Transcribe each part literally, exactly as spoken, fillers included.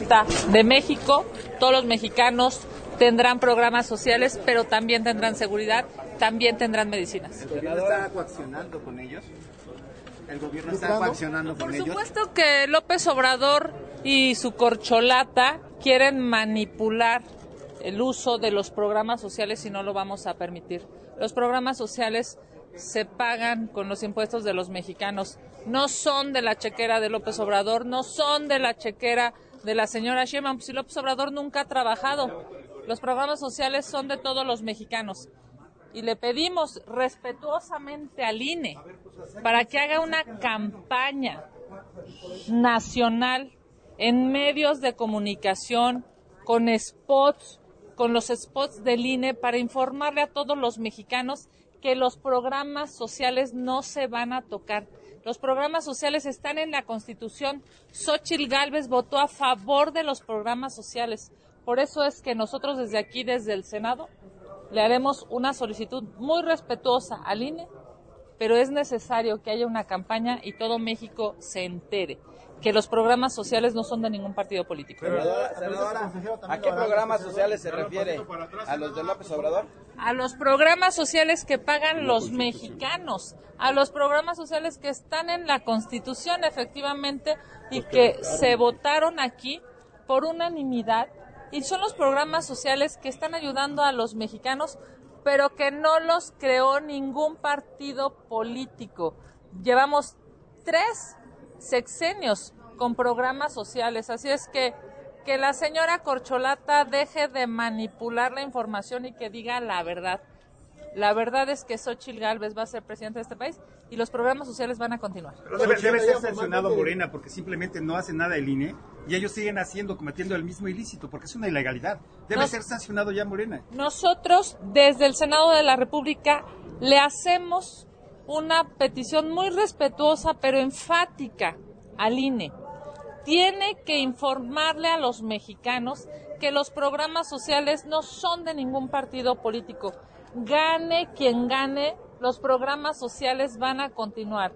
vuelta de México, todos los mexicanos tendrán programas sociales, pero también tendrán seguridad, también tendrán medicinas. ¿El gobierno está coaccionando con ellos? ¿El gobierno está coaccionando con Por ellos? Por supuesto que López Obrador y su corcholata quieren manipular el uso de los programas sociales y no lo vamos a permitir. Los programas sociales se pagan con los impuestos de los mexicanos. No son de la chequera de López Obrador, no son de la chequera de la señora Sheinbaum. Si López Obrador nunca ha trabajado, los programas sociales son de todos los mexicanos. Y le pedimos respetuosamente al I N E para que haga una campaña nacional en medios de comunicación, con spots, con los spots del I N E, para informarle a todos los mexicanos que los programas sociales no se van a tocar. Los programas sociales están en la Constitución. Xóchitl Gálvez votó a favor de los programas sociales. Por eso es que nosotros desde aquí, desde el Senado, le haremos una solicitud muy respetuosa al I N E, pero es necesario que haya una campaña y todo México se entere que los programas sociales no son de ningún partido político. Senadora, senadora, ¿a qué programas sociales se refiere? ¿A los de López Obrador? A los programas sociales que pagan los mexicanos, a los programas sociales que están en la Constitución, efectivamente, y que se votaron aquí por unanimidad, y son los programas sociales que están ayudando a los mexicanos, pero que no los creó ningún partido político. Llevamos tres sexenios con programas sociales, así es que que la señora corcholata deje de manipular la información y que diga la verdad. La verdad es que Xóchitl Gálvez va a ser presidente de este país y los programas sociales van a continuar. Pero debe, debe ser sancionado Morena porque simplemente no hace nada el I N E y ellos siguen haciendo, cometiendo el mismo ilícito porque es una ilegalidad. Debe Nos, ser sancionado ya Morena. Nosotros desde el Senado de la República le hacemos una petición muy respetuosa pero enfática al I N E. Tiene que informarle a los mexicanos que los programas sociales no son de ningún partido político. Gane quien gane, los programas sociales van a continuar.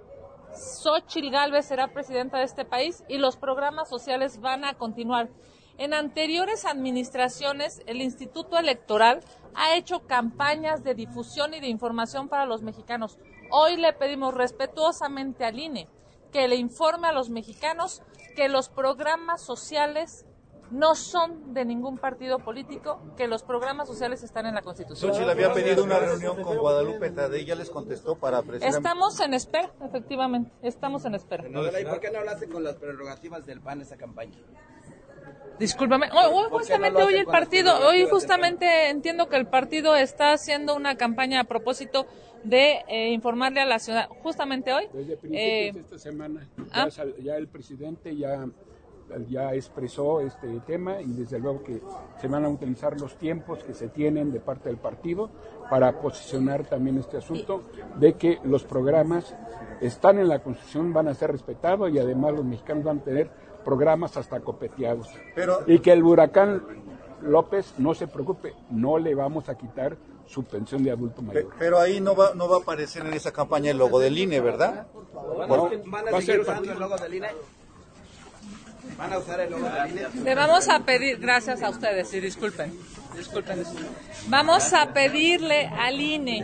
Xóchitl Gálvez será presidenta de este país y los programas sociales van a continuar. En anteriores administraciones, el Instituto Electoral ha hecho campañas de difusión y de información para los mexicanos. Hoy le pedimos respetuosamente al I N E que le informe a los mexicanos que los programas sociales no son de ningún partido político, que los programas sociales están en la Constitución. Xóchitl había pedido una reunión con Guadalupe Tadei, ya les contestó para presionar. Estamos en espera, efectivamente, estamos en espera. ¿Y por qué no hablaste con las prerrogativas del P A N esa campaña? Discúlpame, hoy, hoy justamente hoy el partido, hoy justamente entiendo que el partido está haciendo una campaña a propósito de eh, informarle a la ciudad, justamente hoy. Desde principios eh, de esta semana, ¿ah? ya, ya el presidente ya, ya expresó este tema y desde luego que se van a utilizar los tiempos que se tienen de parte del partido para posicionar también este asunto de que los programas están en la Constitución, van a ser respetados y además los mexicanos van a tener programas hasta copeteados. Pero, y que el huracán López, no se preocupe, no le vamos a quitar su pensión de adulto mayor. Pero ahí no va no va a aparecer en esa campaña el logo del I N E, ¿verdad? No, ¿Van a seguir usando el logo del I N E? ¿Van a usar el logo del I N E? Le vamos a pedir, gracias a ustedes, y disculpen, disculpen, vamos a pedirle al I N E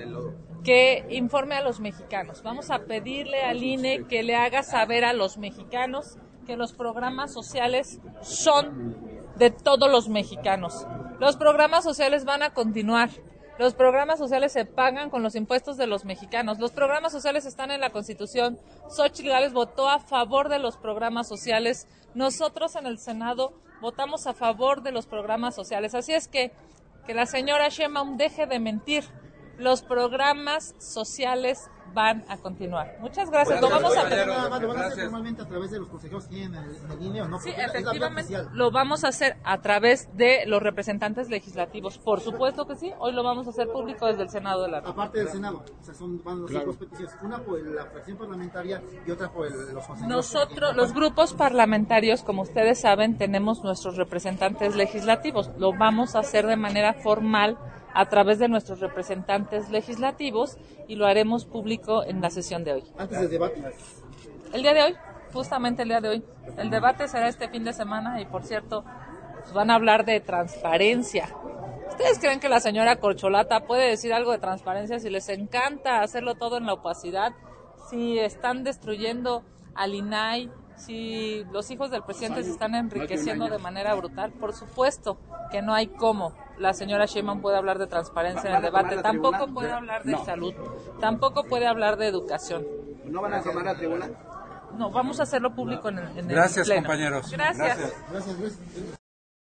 que informe a los mexicanos, vamos a pedirle al I N E que le haga saber a los mexicanos que los programas sociales son de todos los mexicanos. Los programas sociales van a continuar. Los programas sociales se pagan con los impuestos de los mexicanos. Los programas sociales están en la Constitución. Xóchitl Gálvez votó a favor de los programas sociales. Nosotros en el Senado votamos a favor de los programas sociales. Así es que que la señora Sheinbaum deje de mentir. Los programas sociales van a continuar. Muchas gracias. Lo vamos a hacer. ¿Lo van a hacer formalmente a través de los consejeros que tienen en el I N E o no? Sí, efectivamente, lo vamos a hacer a través de los representantes legislativos. Por supuesto que sí. Hoy lo vamos a hacer público desde el Senado de la República. Aparte del Senado, o sea, son, van a ser dos peticiones. Una por la fracción parlamentaria y otra por el, los consejeros. Nosotros, los grupos parlamentarios, como ustedes saben, tenemos nuestros representantes legislativos. Lo vamos a hacer de manera formal a través de nuestros representantes legislativos y lo haremos público en la sesión de hoy. ¿Antes del debate? ¿El día de hoy? justamente el día de hoy. El debate será este fin de semana y, por cierto, pues van a hablar de transparencia. ¿Ustedes creen que la señora Corcholata puede decir algo de transparencia si les encanta hacerlo todo en la opacidad? Si están destruyendo al I N A I, si los hijos del presidente se están enriqueciendo de manera brutal, por supuesto que no hay cómo la señora Sheinbaum puede hablar de transparencia en el debate, tampoco puede hablar de salud, tampoco puede hablar de educación. ¿No van a tomar la tribuna? No, vamos a hacerlo público en el, en el Gracias, pleno. compañeros. Gracias. Gracias, Luis.